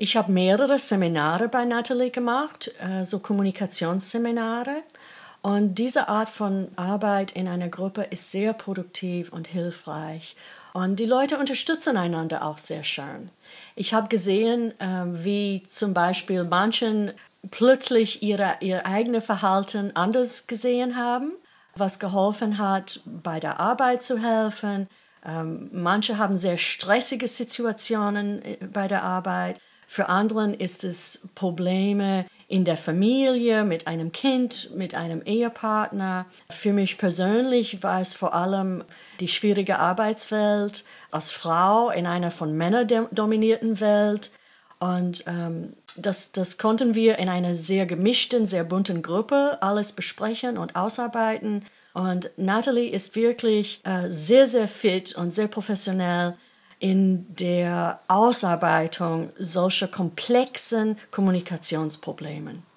Ich habe mehrere Seminare bei Natalie gemacht, so Kommunikationsseminare. Und diese Art von Arbeit in einer Gruppe ist sehr produktiv und hilfreich. Und die Leute unterstützen einander auch sehr schön. Ich habe gesehen, wie zum Beispiel manchen plötzlich ihr eigenes Verhalten anders gesehen haben, was geholfen hat, bei der Arbeit zu helfen. Manche haben sehr stressige Situationen bei der Arbeit. Für andere ist es Probleme in der Familie, mit einem Kind, mit einem Ehepartner. Für mich persönlich war es vor allem die schwierige Arbeitswelt als Frau in einer von Männern dominierten Welt. Und das konnten wir in einer sehr gemischten, sehr bunten Gruppe alles besprechen und ausarbeiten. Und Natalie ist wirklich sehr, sehr fit und sehr professionell in der Ausarbeitung solcher komplexen Kommunikationsproblemen.